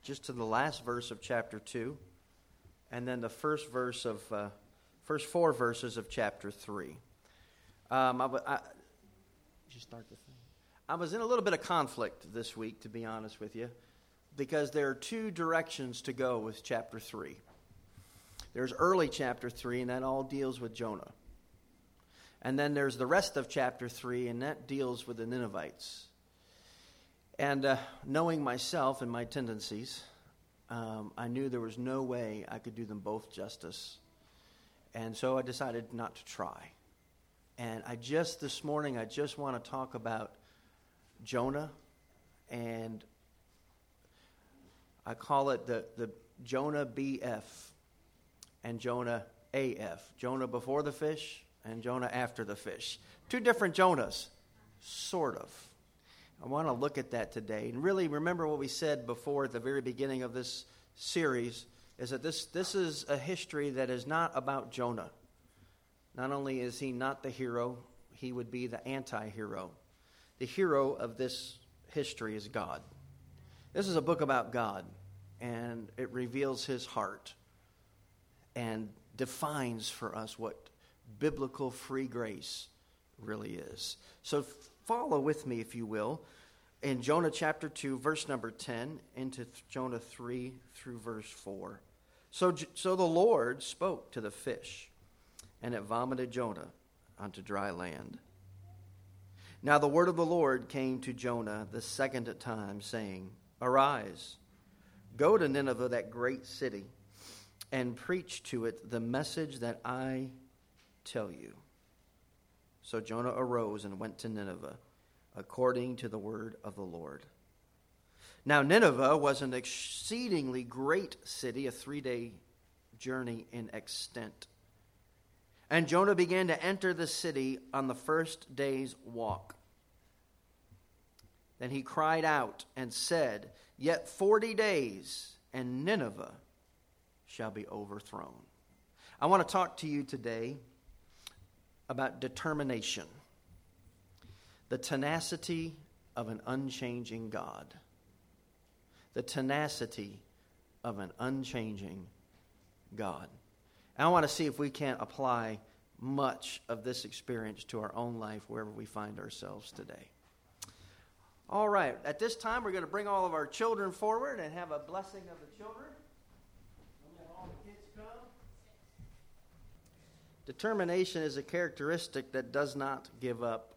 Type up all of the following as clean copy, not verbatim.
just to the last verse of chapter 2, and then the first four verses of chapter 3. Did you start the thing? I was in a little bit of conflict this week, to be honest with you, because there are two directions to go with chapter 3. There's early chapter 3, and that all deals with Jonah. And then there's the rest of chapter 3, and that deals with the Ninevites. And knowing myself and my tendencies, I knew there was no way I could do them both justice. And so I decided not to try. And this morning, I just want to talk about Jonah, and I call it the Jonah BF and Jonah AF. Jonah before the fish and Jonah after the fish. Two different Jonahs, sort of. I want to look at that today. And really remember what we said before at the very beginning of this series, is that this is a history that is not about Jonah. Not only is he not the hero, he would be the anti-hero. The hero of this history is God. This is a book about God, and it reveals his heart and defines for us what biblical free grace really is. So follow with me, if you will, in Jonah chapter 2, verse number 10, into Jonah 3 through verse 4. So the Lord spoke to the fish, and it vomited Jonah onto dry land. Now the word of the Lord came to Jonah the second time, saying, Arise, go to Nineveh, that great city, and preach to it the message that I tell you. So Jonah arose and went to Nineveh, according to the word of the Lord. Now Nineveh was an exceedingly great city, a 3-day journey in extent. And Jonah began to enter the city on the first day's walk. Then he cried out and said, Yet 40 days, and Nineveh shall be overthrown. I want to talk to you today about determination, the tenacity of an unchanging God. The tenacity of an unchanging God. And I want to see if we can't apply much of this experience to our own life wherever we find ourselves today. All right, at this time we're going to bring all of our children forward and have a blessing of the children. Let all the kids come. Determination is a characteristic that does not give up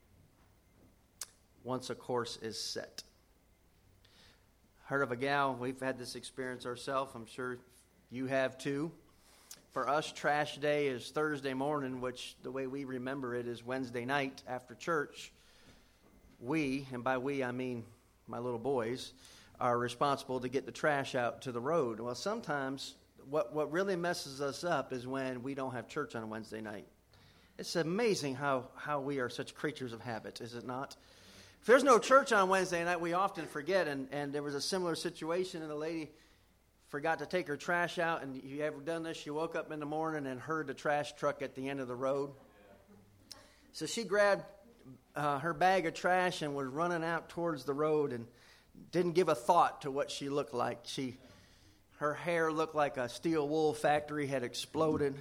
once a course is set. Heard of a gal, we've had this experience ourselves, I'm sure you have too. For us, trash day is Thursday morning, which the way we remember it is Wednesday night after church. We, and by we I mean my little boys, are responsible to get the trash out to the road. Well, sometimes what really messes us up is when we don't have church on Wednesday night. It's amazing how we are such creatures of habit, is it not? If there's no church on Wednesday night, we often forget, and there was a similar situation, and the lady forgot to take her trash out, and you ever done this? She woke up in the morning and heard the trash truck at the end of the road. So she grabbed her bag of trash and was running out towards the road and didn't give a thought to what she looked like. Her hair looked like a steel wool factory had exploded.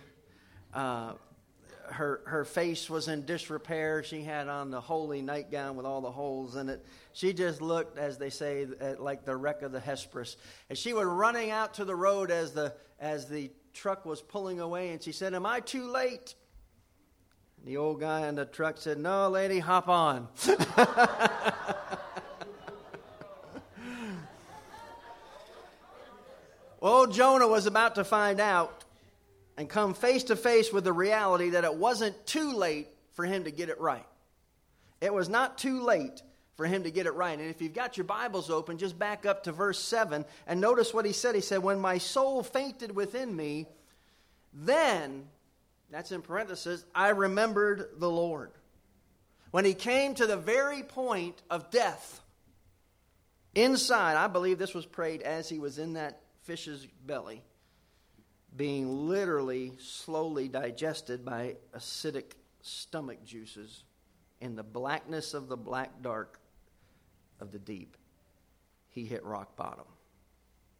Her face was in disrepair. She had on the holy nightgown with all the holes in it. She just looked, as they say, like the wreck of the Hesperus. And she was running out to the road as the truck was pulling away, and she said, "Am I too late?" And the old guy in the truck said, "No, lady, hop on." Well, Jonah was about to find out and come face to face with the reality that it wasn't too late for him to get it right. It was not too late for him to get it right. And if you've got your Bibles open, just back up to verse 7 and notice what he said. He said, "When my soul fainted within me, then," that's in parentheses, "I remembered the Lord." When he came to the very point of death, inside, I believe this was prayed as he was in that fish's belly, being literally slowly digested by acidic stomach juices in the blackness of the black dark of the deep, he hit rock bottom.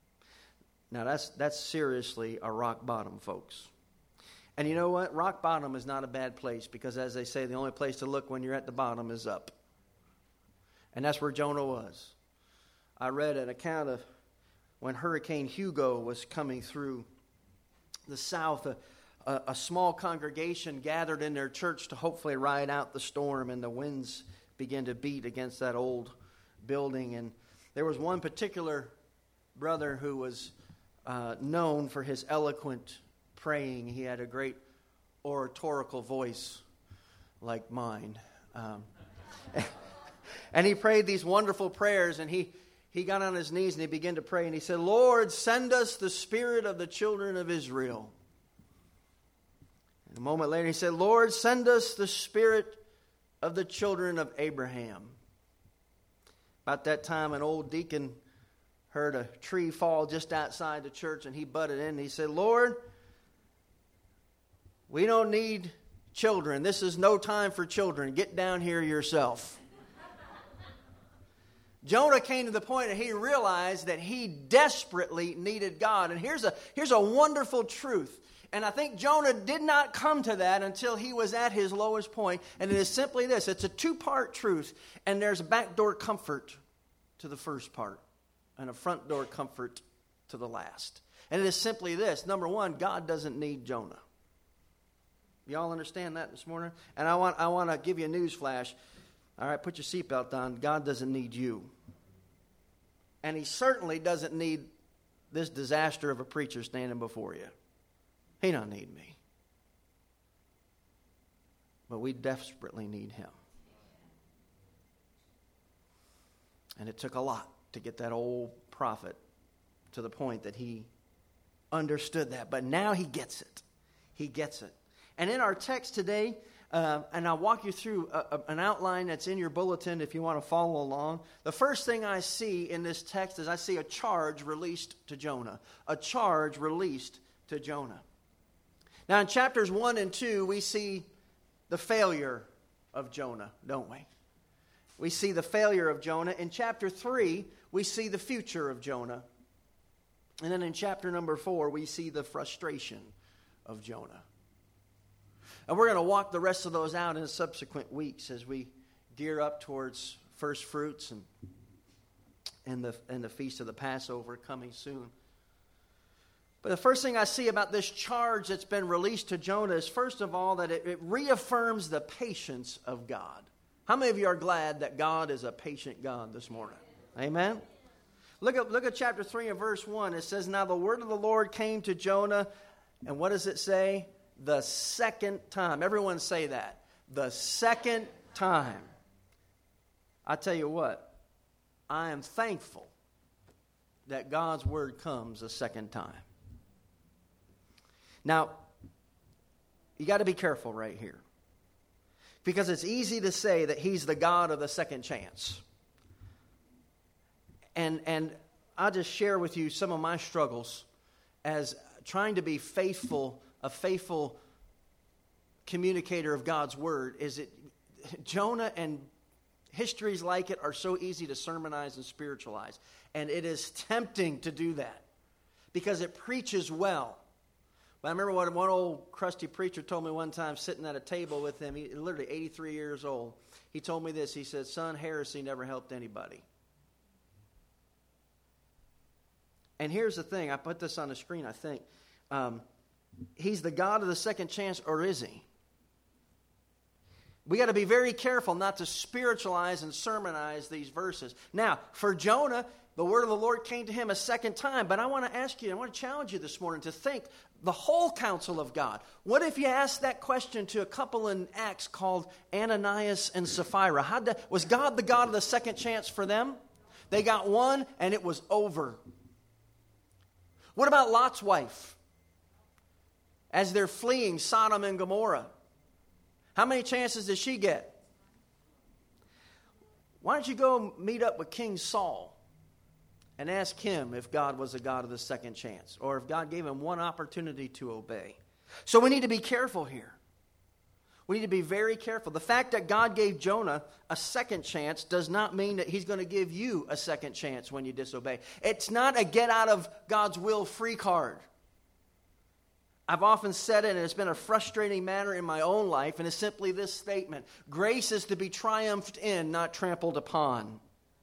Now that's seriously a rock bottom, folks. And you know what? Rock bottom is not a bad place, because as they say, the only place to look when you're at the bottom is up. And that's where Jonah was. I read an account of when Hurricane Hugo was coming through the south. A small congregation gathered in their church to hopefully ride out the storm, and the winds began to beat against that old building. And there was one particular brother who was known for his eloquent praying. He had a great oratorical voice like mine. And he prayed these wonderful prayers, and he got on his knees and he began to pray, and he said, "Lord, send us the spirit of the children of Israel." And a moment later he said, "Lord, send us the spirit of the children of Abraham." About that time, an old deacon heard a tree fall just outside the church, and he butted in and he said, "Lord, we don't need children. This is no time for children. Get down here yourself." Jonah came to the point that he realized that he desperately needed God. And here's a wonderful truth. And I think Jonah did not come to that until he was at his lowest point. And it is simply this. It's a two-part truth. And there's a backdoor comfort to the first part, and a front door comfort to the last. And it is simply this. Number one, God doesn't need Jonah. Y'all understand that this morning? And I want to give you a news flash. All right, put your seatbelt on. God doesn't need you. And He certainly doesn't need this disaster of a preacher standing before you. He don't need me. But we desperately need Him. And it took a lot to get that old prophet to the point that he understood that. But now he gets it. He gets it. And in our text today, and I'll walk you through an outline that's in your bulletin if you want to follow along. The first thing I see in this text is I see a charge released to Jonah. A charge released to Jonah. Now in chapters 1 and 2, we see the failure of Jonah, don't we? We see the failure of Jonah. In chapter 3, we see the future of Jonah. And then in chapter number 4, we see the frustration of Jonah. And we're going to walk the rest of those out in subsequent weeks as we gear up towards first fruits and the feast of the Passover coming soon. But the first thing I see about this charge that's been released to Jonah is, first of all, that it reaffirms the patience of God. How many of you are glad that God is a patient God this morning? Amen? Look at chapter 3 and verse 1. It says, "Now the word of the Lord came to Jonah," and what does it say? The second time. Everyone say that. The second time. I tell you what, I am thankful that God's word comes a second time. Now, you got to be careful right here. Because it's easy to say that He's the God of the second chance. And I'll just share with you some of my struggles as trying to be a faithful communicator of God's word. Jonah and histories like it are so easy to sermonize and spiritualize. And it is tempting to do that because it preaches well. But I remember what one old crusty preacher told me one time sitting at a table with him. He literally 83 years old. He told me this. He said, "Son, heresy never helped anybody." And here's the thing. I put this on the screen, I think. He's the God of the second chance, or is He? We got to be very careful not to spiritualize and sermonize these verses. Now, for Jonah, the word of the Lord came to him a second time. But I want to ask you, I want to challenge you this morning to think the whole counsel of God. What if you asked that question to a couple in Acts called Ananias and Sapphira? Was God the God of the second chance for them? They got one and it was over. What about Lot's wife? As they're fleeing Sodom and Gomorrah, how many chances did she get? Why don't you go meet up with King Saul and ask him if God was a God of the second chance, or if God gave him one opportunity to obey? So we need to be careful here. We need to be very careful. The fact that God gave Jonah a second chance does not mean that he's going to give you a second chance when you disobey. It's not a get out of God's will free card. I've often said it, and it's been a frustrating matter in my own life, and it's simply this statement: grace is to be triumphed in, not trampled upon.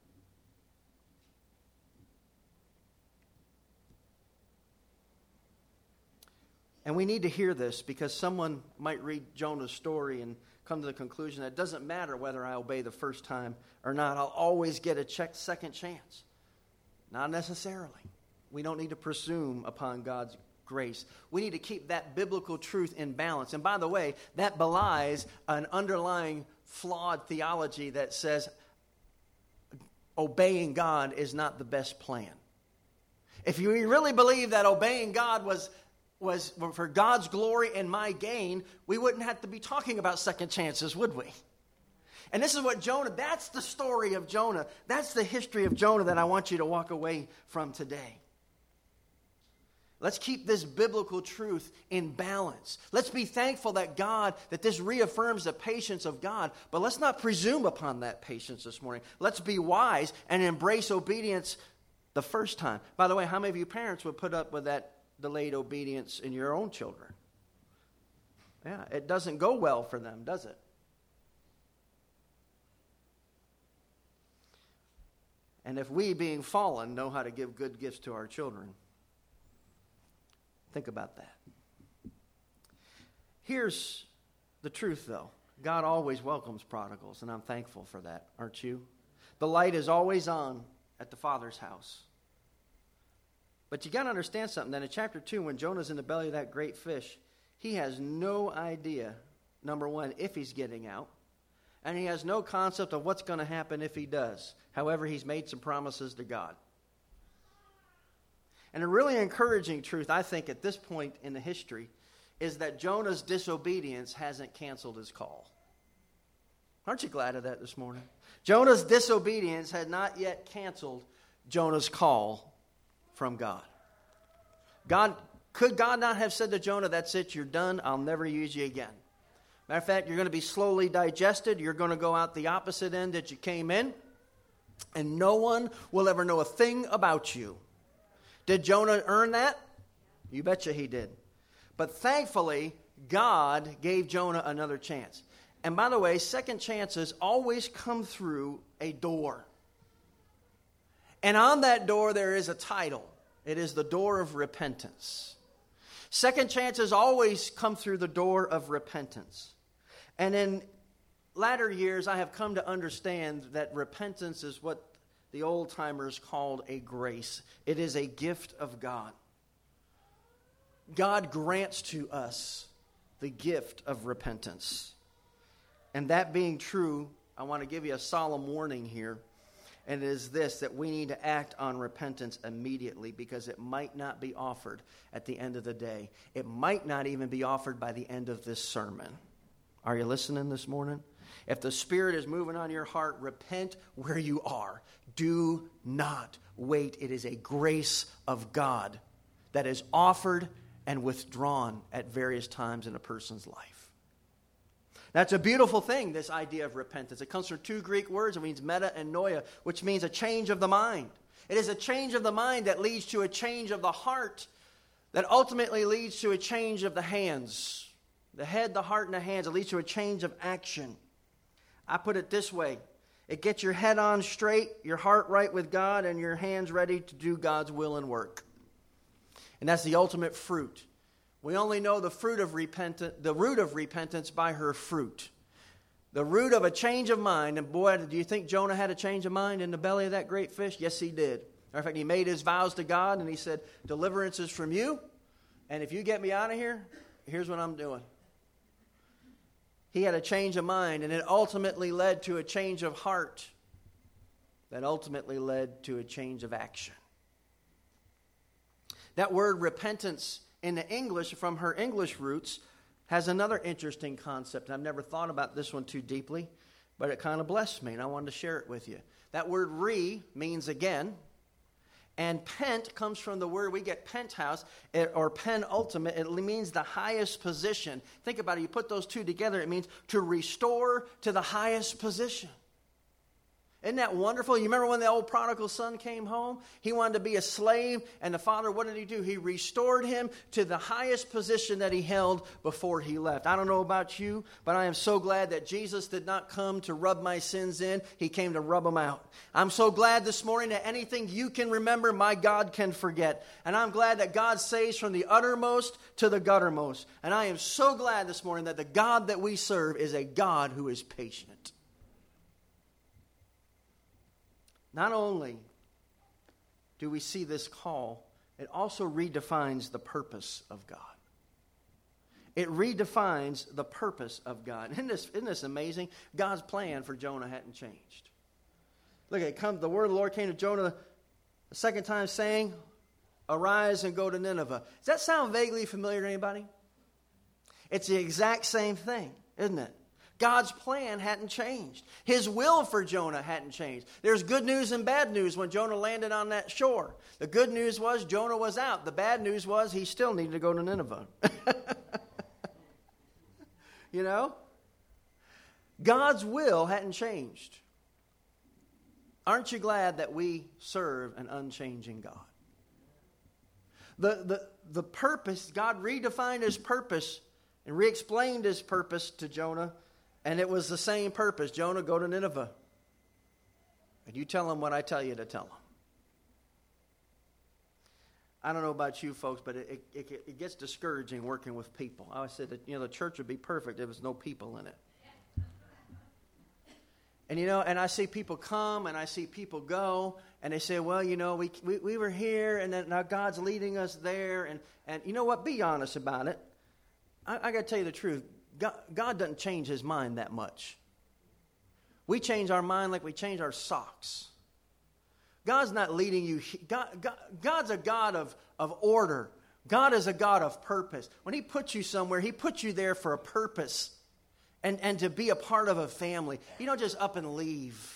And we need to hear this, because someone might read Jonah's story and come to the conclusion that it doesn't matter whether I obey the first time or not. I'll always get a second chance. Not necessarily. We don't need to presume upon God's grace. We need to keep that biblical truth in balance. And by the way, that belies an underlying flawed theology that says obeying God is not the best plan. If you really believe that obeying God was for God's glory and my gain, we wouldn't have to be talking about second chances, would we? And this is what Jonah, that's the story of Jonah. That's the history of Jonah that I want you to walk away from today. Let's keep this biblical truth in balance. Let's be thankful that this reaffirms the patience of God, but let's not presume upon that patience this morning. Let's be wise and embrace obedience the first time. By the way, how many of you parents would put up with that delayed obedience in your own children? Yeah, it doesn't go well for them, does it? And if we, being fallen, know how to give good gifts to our children, think about that. Here's the truth, though. God always welcomes prodigals, and I'm thankful for that, aren't you? The light is always on at the Father's house. But you got to understand something. Then in chapter 2, when Jonah's in the belly of that great fish, he has no idea, number one, if he's getting out. And he has no concept of what's going to happen if he does. However, he's made some promises to God. And a really encouraging truth, I think, at this point in the history, is that Jonah's disobedience hasn't canceled his call. Aren't you glad of that this morning? Jonah's disobedience had not yet canceled Jonah's call from God. Could God not have said to Jonah, that's it, you're done, I'll never use you again? Matter of fact, you're going to be slowly digested, you're going to go out the opposite end that you came in, and no one will ever know a thing about you. Did Jonah earn that? You betcha he did. But thankfully, God gave Jonah another chance. And by the way, second chances always come through a door. And on that door there is a title. It is the door of repentance. Second chances always come through the door of repentance. And in latter years, I have come to understand that repentance is what the old-timers called a grace. It is a gift of God. God grants to us the gift of repentance. And that being true, I want to give you a solemn warning here. And it is this, that we need to act on repentance immediately, because it might not be offered at the end of the day. It might not even be offered by the end of this sermon. Are you listening this morning? If the Spirit is moving on your heart, repent where you are. Do not wait. It is a grace of God that is offered and withdrawn at various times in a person's life. That's a beautiful thing, this idea of repentance. It comes from two Greek words. It means meta and noia, which means a change of the mind. It is a change of the mind that leads to a change of the heart, that ultimately leads to a change of the hands. The head, the heart, and the hands. It leads to a change of action. I put it this way. It gets your head on straight, your heart right with God, and your hands ready to do God's will and work. And that's the ultimate fruit. We only know the root of repentance by her fruit. The root of a change of mind. And boy, do you think Jonah had a change of mind in the belly of that great fish? Yes, he did. Matter of fact, he made his vows to God, and he said, deliverance is from you, and if you get me out of here, here's what I'm doing. He had a change of mind, and it ultimately led to a change of heart that ultimately led to a change of action. That word repentance in the English, from her English roots, has another interesting concept. I've never thought about this one too deeply, but it kind of blessed me, and I wanted to share it with you. That word means again, And pent comes from the word we get penthouse or penultimate. It means the highest position. Think about it. You put those two together, it means to restore to the highest position. Isn't that wonderful? You remember when the old prodigal son came home? He wanted to be a slave, and the father, what did he do? He restored him to the highest position that he held before he left. I don't know about you, but I am so glad that Jesus did not come to rub my sins in. He came to rub them out. I'm so glad this morning that anything you can remember, my God can forget. And I'm glad that God saves from the uttermost to the guttermost. And I am so glad this morning that the God that we serve is a God who is patient. Not only do we see this call, it also redefines the purpose of God. It redefines the purpose of God. Isn't this amazing? God's plan for Jonah hadn't changed. Look, the word of the Lord came to Jonah the second time saying, arise and go to Nineveh. Does that sound vaguely familiar to anybody? It's the exact same thing, isn't it? God's plan hadn't changed. His will for Jonah hadn't changed. There's good news and bad news when Jonah landed on that shore. The good news was Jonah was out. The bad news was he still needed to go to Nineveh. You know? God's will hadn't changed. Aren't you glad that we serve an unchanging God? The purpose, God redefined his purpose and re-explained his purpose to Jonah. And it was the same purpose. Jonah, go to Nineveh. And you tell them what I tell you to tell them. I don't know about you folks, but it gets discouraging working with people. I always said that, the church would be perfect if there was no people in it. And, and I see people come and I see people go. And they say, well, we were here and then now God's leading us there. And you know what? Be honest about it. I got to tell you the truth. God doesn't change his mind that much. We change our mind like we change our socks. God's not leading you. God's a God of order. God is a God of purpose. When he puts you somewhere, he puts you there for a purpose and to be a part of a family. You don't just up and leave.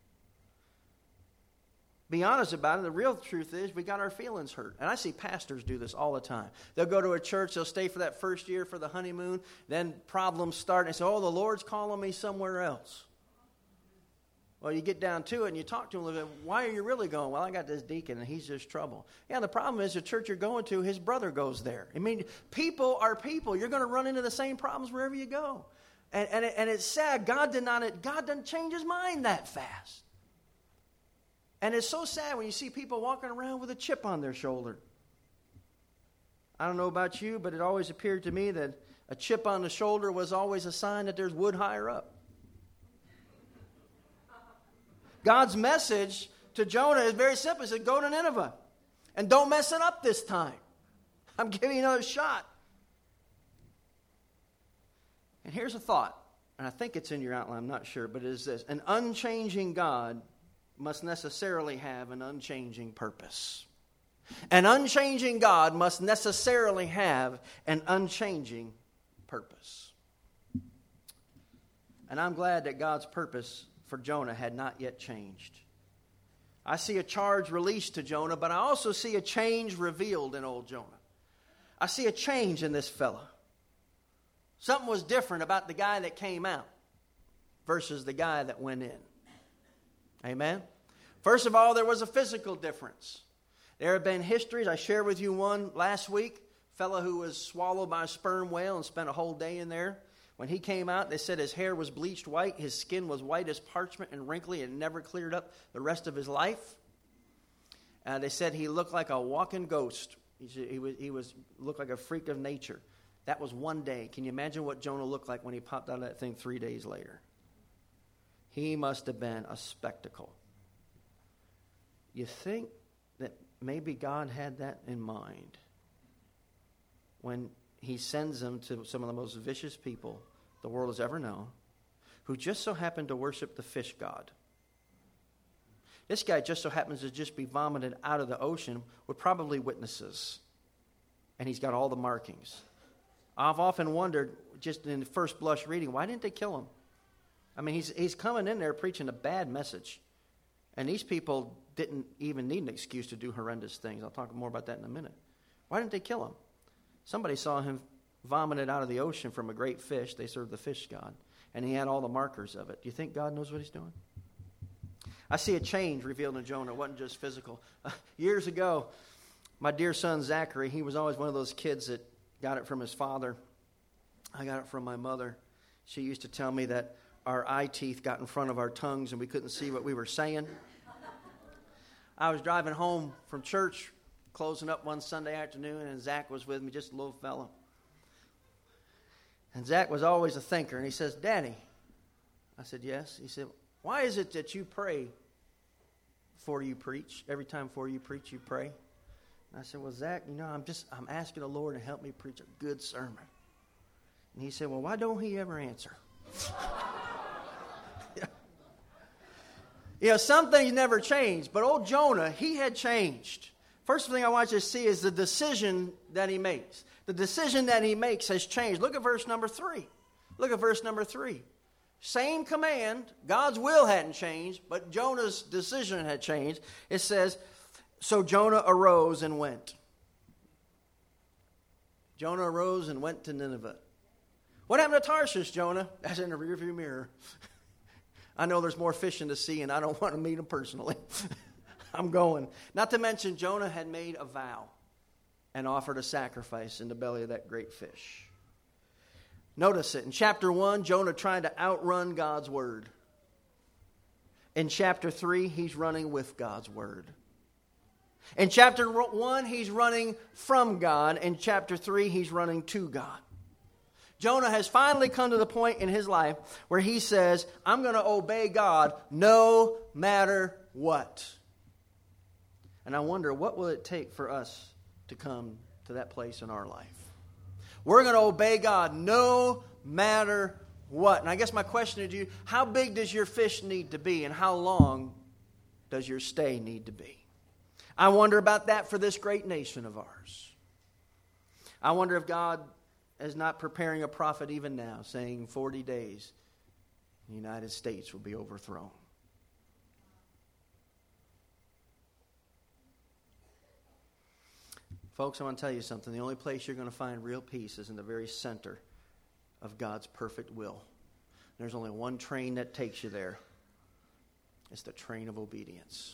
Be honest about it. The real truth is we got our feelings hurt. And I see pastors do this all the time. They'll go to a church. They'll stay for that first year for the honeymoon. Then problems start. And they say, the Lord's calling me somewhere else. Well, you get down to it and you talk to him. Why are you really going? Well, I got this deacon and he's just trouble. Yeah, the problem is the church you're going to, his brother goes there. I mean, people are people. You're going to run into the same problems wherever you go. And it's sad. God doesn't change his mind that fast. And it's so sad when you see people walking around with a chip on their shoulder. I don't know about you, but it always appeared to me that a chip on the shoulder was always a sign that there's wood higher up. God's message to Jonah is very simple. He said, go to Nineveh. And don't mess it up this time. I'm giving you another shot. And here's a thought. And I think it's in your outline. I'm not sure. But it is this. An unchanging God must necessarily have an unchanging purpose. An unchanging God must necessarily have an unchanging purpose. And I'm glad that God's purpose for Jonah had not yet changed. I see a charge released to Jonah, but I also see a change revealed in old Jonah. I see a change in this fella. Something was different about the guy that came out versus the guy that went in. Amen? First of all, there was a physical difference. There have been histories. I shared with you one last week. A fellow who was swallowed by a sperm whale and spent a whole day in there. When he came out, they said his hair was bleached white. His skin was white as parchment and wrinkly and never cleared up the rest of his life. They said he looked like a walking ghost. He looked like a freak of nature. That was one day. Can you imagine what Jonah looked like when he popped out of that thing 3 days later? He must have been a spectacle. You think that maybe God had that in mind when he sends them to some of the most vicious people the world has ever known, who just so happen to worship the fish god. This guy just so happens to just be vomited out of the ocean with probably witnesses. And he's got all the markings. I've often wondered, just in the first blush reading, why didn't they kill him? I mean, he's coming in there preaching a bad message. And these people didn't even need an excuse to do horrendous things. I'll talk more about that in a minute. Why didn't they kill him? Somebody saw him vomited out of the ocean from a great fish. They served the fish god. And he had all the markers of it. Do you think God knows what he's doing? I see a change revealed in Jonah. It wasn't just physical. Years ago, my dear son Zachary, he was always one of those kids that got it from his father. I got it from my mother. She used to tell me that our eye teeth got in front of our tongues and we couldn't see what we were saying. I was driving home from church, closing up one Sunday afternoon, and Zach was with me, just a little fellow. And Zach was always a thinker, and he says, Daddy. I said, yes. He said, why is it that you pray before you preach? Every time before you preach, you pray. And I said, well, Zach, I'm asking the Lord to help me preach a good sermon. And he said, well, why don't he ever answer? Some things never change, but old Jonah, he had changed. First thing I want you to see is the decision that he makes. The decision that he makes has changed. Look at verse number 3. Look at verse number 3. Same command. God's will hadn't changed, but Jonah's decision had changed. It says, so Jonah arose and went. Jonah arose and went to Nineveh. What happened to Tarshish, Jonah? That's in the rearview mirror. I know there's more fish in the sea, and I don't want to meet them personally. I'm going. Not to mention, Jonah had made a vow and offered a sacrifice in the belly of that great fish. Notice it. In chapter 1, Jonah tried to outrun God's word. In chapter 3, he's running with God's word. In chapter 1, he's running from God. In chapter 3, he's running to God. Jonah has finally come to the point in his life where he says, I'm going to obey God no matter what. And I wonder, what will it take for us to come to that place in our life? We're going to obey God no matter what. And I guess my question to you, how big does your fish need to be, and how long does your stay need to be? I wonder about that for this great nation of ours. I wonder if God is not preparing a prophet even now, saying 40 days, the United States will be overthrown. Folks, I want to tell you something. The only place you're going to find real peace is in the very center of God's perfect will. There's only one train that takes you there. It's the train of obedience.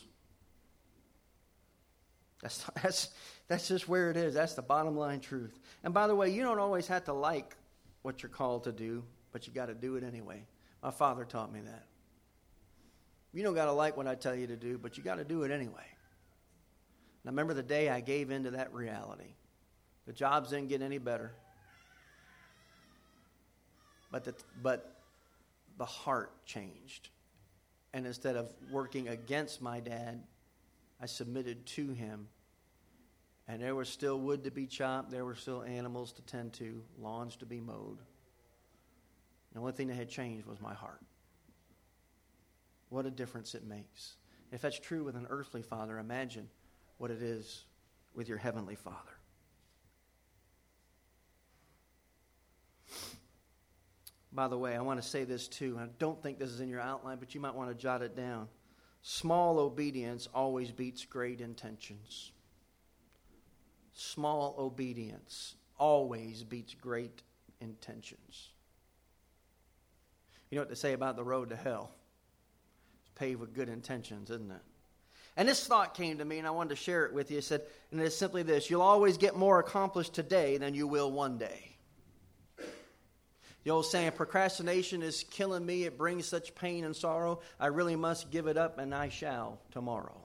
That's just where it is. That's the bottom line truth. And by the way, you don't always have to like what you're called to do, but you got to do it anyway. My father taught me that. You don't got to like what I tell you to do, but you got to do it anyway. And I remember the day I gave in to that reality. The jobs didn't get any better. But the heart changed. And instead of working against my dad, I submitted to him. And there was still wood to be chopped. There were still animals to tend to, lawns to be mowed. The only thing that had changed was my heart. What a difference it makes. If that's true with an earthly father, imagine what it is with your heavenly Father. By the way, I want to say this too. I don't think this is in your outline, but you might want to jot it down. Small obedience always beats great intentions. Small obedience always beats great intentions. You know what they say about the road to hell? It's paved with good intentions, isn't it? And this thought came to me, and I wanted to share it with you. It said, and it's simply this: you'll always get more accomplished today than you will one day. The old saying, procrastination is killing me. It brings such pain and sorrow. I really must give it up, and I shall tomorrow.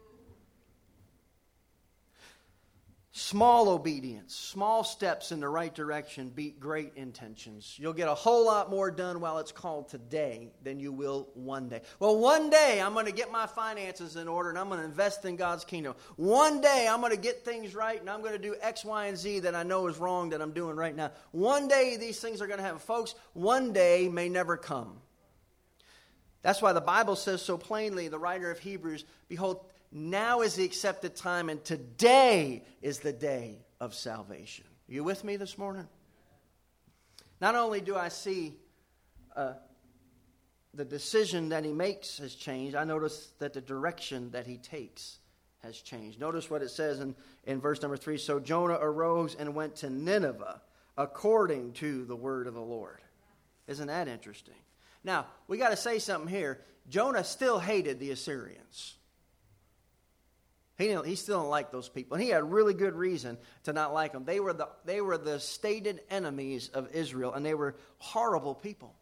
Small obedience, small steps in the right direction beat great intentions. You'll get a whole lot more done while it's called today than you will one day. Well, one day I'm going to get my finances in order and I'm going to invest in God's kingdom. One day I'm going to get things right and I'm going to do X, Y, and Z that I know is wrong that I'm doing right now. One day these things are going to happen. Folks, one day may never come. That's why the Bible says so plainly, the writer of Hebrews, behold, now is the accepted time, and today is the day of salvation. Are you with me this morning? Not only do I see the decision that he makes has changed, I notice that the direction that he takes has changed. Notice what it says in verse number 3. So Jonah arose and went to Nineveh according to the word of the Lord. Isn't that interesting? Now, we got to say something here. Jonah still hated the Assyrians. He still didn't like those people. And he had really good reason to not like them. They were the stated enemies of Israel, and they were horrible people.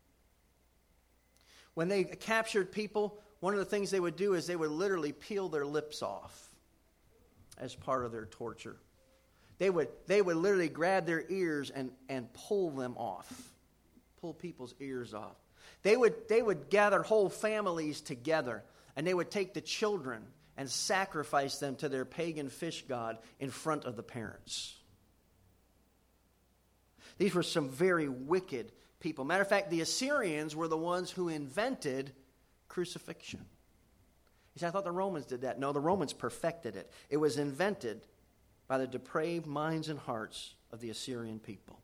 When they captured people, one of the things they would do is they would literally peel their lips off as part of their torture. They would literally grab their ears and pull them off. Pull people's ears off. They would gather whole families together, and they would take the children and sacrifice them to their pagan fish god in front of the parents. These were some very wicked people. Matter of fact, the Assyrians were the ones who invented crucifixion. You say, I thought the Romans did that. No, the Romans perfected it. It was invented by the depraved minds and hearts of the Assyrian people.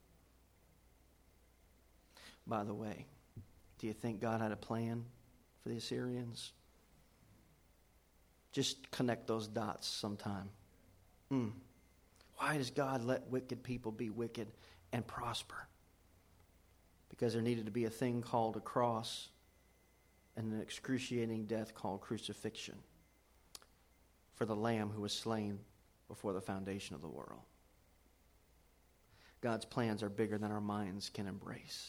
By the way, do you think God had a plan for the Assyrians? Just connect those dots sometime. Why does God let wicked people be wicked and prosper? Because there needed to be a thing called a cross and an excruciating death called crucifixion for the Lamb who was slain before the foundation of the world. God's plans are bigger than our minds can embrace.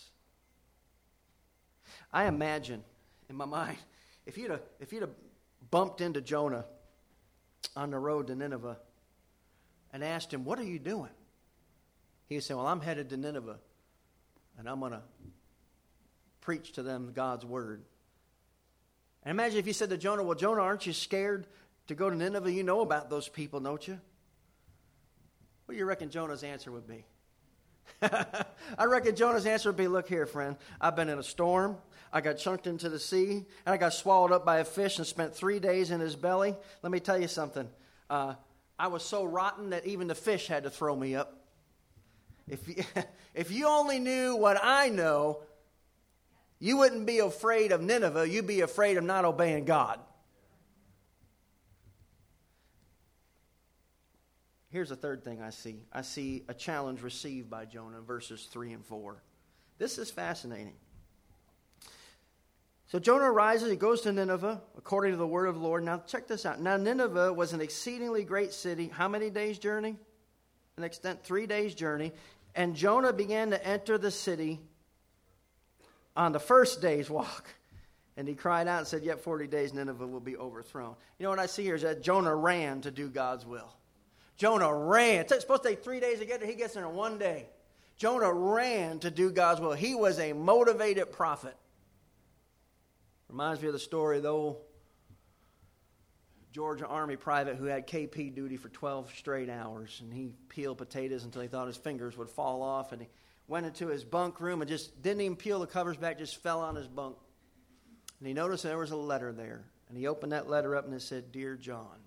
I imagine in my mind, if you'd have bumped into Jonah on the road to Nineveh and asked him, what are you doing? He would say, well, I'm headed to Nineveh, and I'm going to preach to them God's word. And imagine if you said to Jonah, well, Jonah, aren't you scared to go to Nineveh? You know about those people, don't you? What do you reckon Jonah's answer would be? I reckon Jonah's answer would be, look here, friend. I've been in a storm. I got chunked into the sea, and I got swallowed up by a fish and spent 3 days in his belly. Let me tell you something. I was so rotten that even the fish had to throw me up. If you only knew what I know, you wouldn't be afraid of Nineveh. You'd be afraid of not obeying God. Here's the third thing I see. I see a challenge received by Jonah in verses 3 and 4. This is fascinating. So Jonah arises, he goes to Nineveh, according to the word of the Lord. Now check this out. Now Nineveh was an exceedingly great city. How many days' journey? An extent 3 days' journey. And Jonah began to enter the city on the first day's walk. And he cried out and said, yet 40 days Nineveh will be overthrown. You know what I see here is that Jonah ran to do God's will. Jonah ran. It's supposed to take 3 days to get there. He gets there in 1 day. Jonah ran to do God's will. He was a motivated prophet. Reminds me of the story of the old Georgia Army private who had KP duty for 12 straight hours. And he peeled potatoes until he thought his fingers would fall off. And he went into his bunk room and just didn't even peel the covers back, just fell on his bunk. And he noticed there was a letter there. And he opened that letter up and it said, Dear John,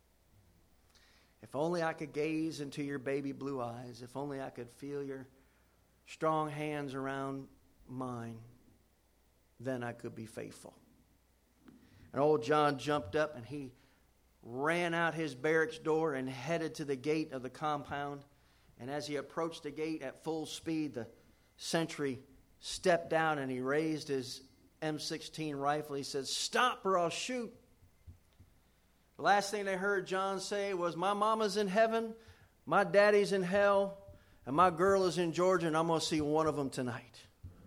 if only I could gaze into your baby blue eyes, if only I could feel your strong hands around mine, then I could be faithful. And old John jumped up and he ran out his barracks door and headed to the gate of the compound. And as he approached the gate at full speed, the sentry stepped down and he raised his M16 rifle. He said, stop or I'll shoot. The last thing they heard John say was, my mama's in heaven, my daddy's in hell, and my girl is in Georgia, and I'm going to see one of them tonight.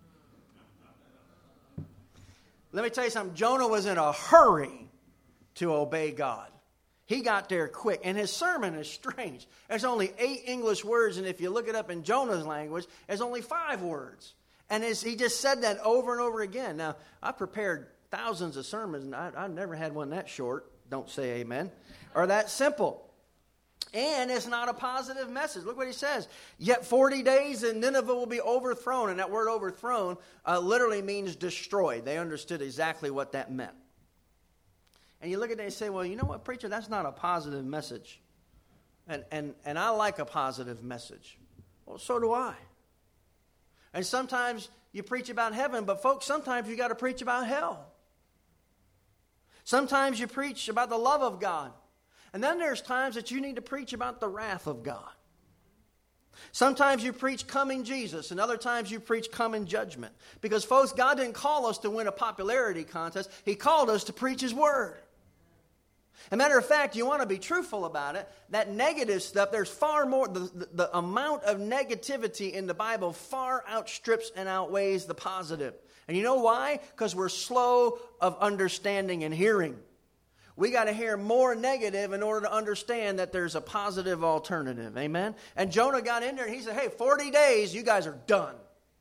Let me tell you something. Jonah was in a hurry to obey God. He got there quick, and his sermon is strange. There's only 8 English words, and if you look it up in Jonah's language, there's only 5 words. And he just said that over and over again. Now, I prepared thousands of sermons, and I've never had one that short. Don't say amen. Or that simple. And it's not a positive message. Look what he says. Yet 40 days and Nineveh will be overthrown. And that word overthrown literally means destroyed. They understood exactly what that meant. And you look at it and say, well, you know what, preacher? That's not a positive message. And I like a positive message. Well, so do I. And sometimes you preach about heaven, but folks, sometimes you got to preach about hell. Sometimes you preach about the love of God. And then there's times that you need to preach about the wrath of God. Sometimes you preach coming Jesus, and other times you preach coming judgment. Because folks, God didn't call us to win a popularity contest. He called us to preach His Word. As a matter of fact, you want to be truthful about it. That negative stuff, there's far more, the amount of negativity in the Bible far outstrips and outweighs the positive. And you know why? Because we're slow of understanding and hearing. We got to hear more negative in order to understand that there's a positive alternative. Amen? And Jonah got in there and he said, hey, 40 days, you guys are done.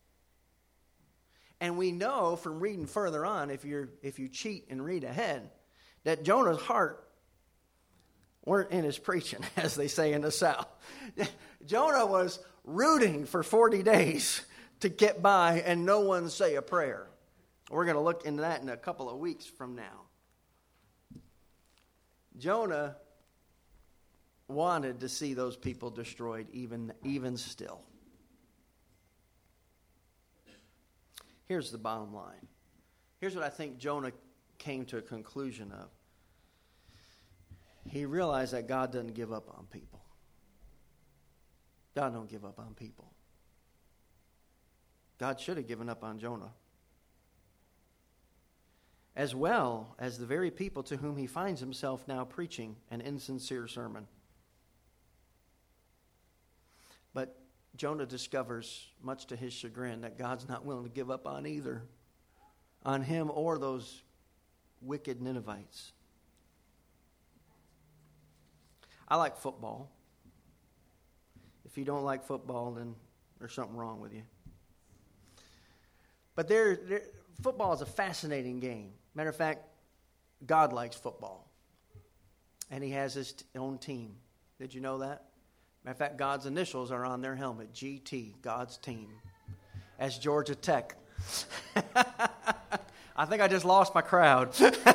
And we know from reading further on, if you cheat and read ahead, that Jonah's heart weren't in his preaching, as they say in the South. Jonah was rooting for 40 days to get by and no one say a prayer. We're going to look into that in a couple of weeks from now. Jonah wanted to see those people destroyed even still. Here's the bottom line. Here's what I think Jonah came to a conclusion of. He realized that God doesn't give up on people. God don't give up on people. God should have given up on Jonah, as well as the very people to whom he finds himself now preaching an insincere sermon. But Jonah discovers, much to his chagrin, that God's not willing to give up on either, on him or those wicked Ninevites. I like football. If you don't like football, then there's something wrong with you. But football is a fascinating game. Matter of fact, God likes football. And He has His own team. Did you know that? Matter of fact, God's initials are on their helmet. GT, God's team. As Georgia Tech. I think I just lost my crowd.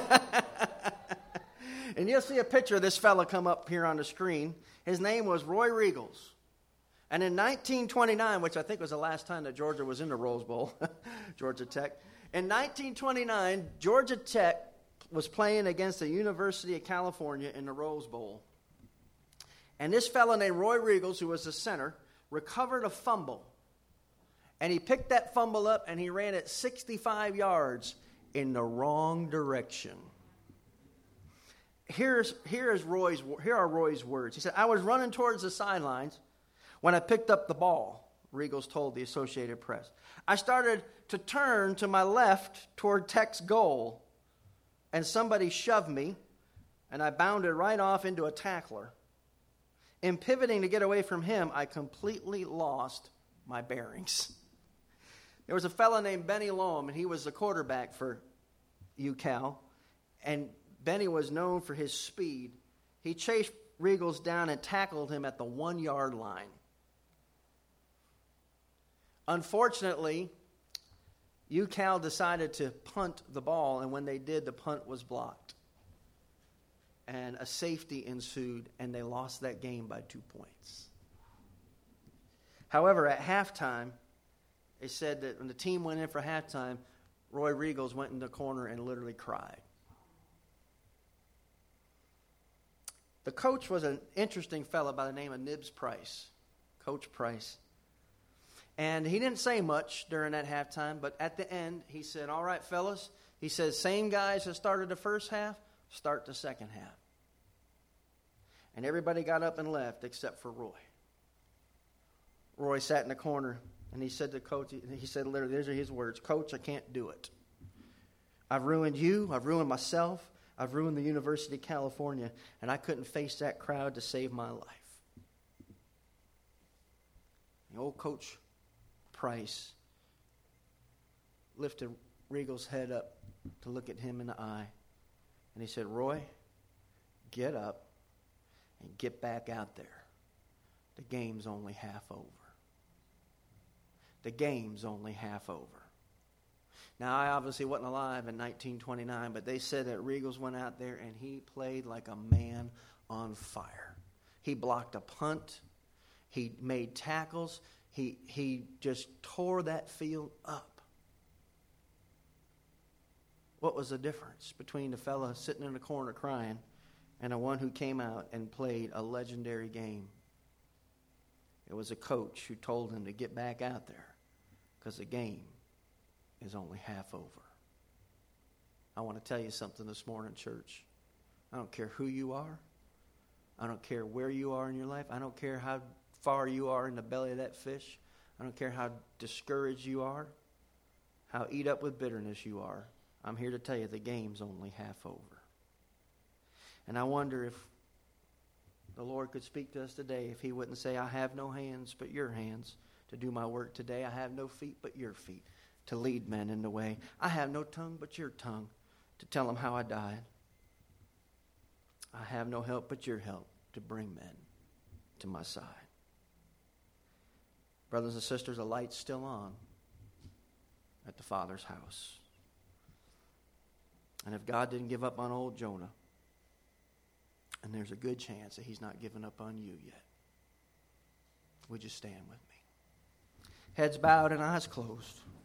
And you'll see a picture of this fella come up here on the screen. His name was Roy Riegels. And in 1929, which I think was the last time that Georgia was in the Rose Bowl, Georgia Tech. In 1929, Georgia Tech was playing against the University of California in the Rose Bowl. And this fellow named Roy Riegels, who was the center, recovered a fumble. And he picked that fumble up and he ran it 65 yards in the wrong direction. Here are Roy's words. He said, I was running towards the sidelines when I picked up the ball, Riegels told the Associated Press. I started to turn to my left toward Tech's goal, and somebody shoved me, and I bounded right off into a tackler. In pivoting to get away from him, I completely lost my bearings. There was a fellow named Benny Loam, and he was the quarterback for UCal, and Benny was known for his speed. He chased Riegels down and tackled him at the 1-yard line. Unfortunately, UCal decided to punt the ball, and when they did, the punt was blocked. And a safety ensued, and they lost that game by 2 points. However, at halftime, they said that when the team went in for halftime, Roy Riegels went in the corner and literally cried. The coach was an interesting fellow by the name of Nibs Price, Coach Price. And he didn't say much during that halftime, but at the end, he said, all right, fellas, he says, same guys that started the first half, start the second half. And everybody got up and left except for Roy. Roy sat in the corner, and he said to Coach, he said literally, these are his words, Coach, I can't do it. I've ruined you, I've ruined myself, I've ruined the University of California, and I couldn't face that crowd to save my life. The old Coach Price lifted Riegels' head up to look at him in the eye, and he said, Roy, get up and get back out there. The game's only half over. The game's only half over. Now, I obviously wasn't alive in 1929, but they said that Riegels went out there and he played like a man on fire. He blocked a punt. He made tackles. He just tore that field up. What was the difference between the fella sitting in the corner crying and the one who came out and played a legendary game? It was a coach who told him to get back out there because the game is only half over. I want to tell you something this morning, church. I don't care who you are. I don't care where you are in your life. I don't care how far you are in the belly of that fish. I don't care how discouraged you are, how eat up with bitterness you are. I'm here to tell you the game's only half over. And I wonder if the Lord could speak to us today if he wouldn't say, I have no hands but your hands to do my work today. I have no feet but your feet to lead men in the way. I have no tongue but your tongue to tell them how I died. I have no help but your help to bring men to my side. Brothers and sisters, the light's still on at the Father's house. And if God didn't give up on old Jonah, and there's a good chance that he's not given up on you yet. Would you stand with me? Heads bowed and eyes closed.